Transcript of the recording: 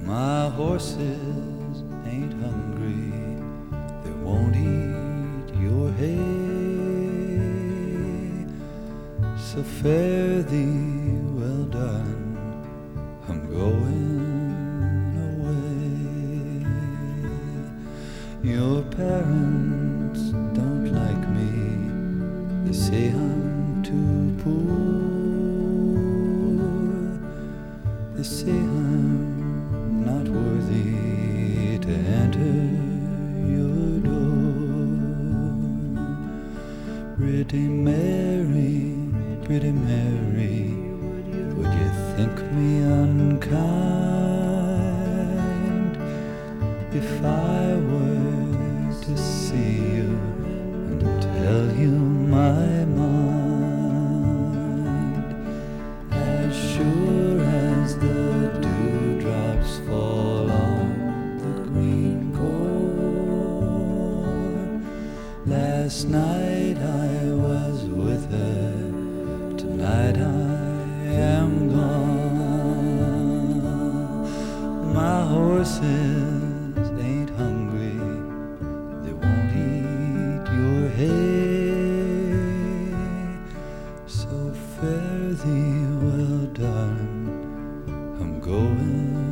My horses ain't hungry, they won't eat your hay. So fare thee well, darling, I'm going away. Your parents don't like me, they say I'm too poor. They say I'm not worthy to enter your door. Pretty Mary, would you think me unkind if I were to see you and tell you my mind? As sure as the dewdrops fall on the green corn, last night I was with her, tonight I am gone. My horses ain't hungry, they won't eat your hay. So fare thee well, darling, I'm going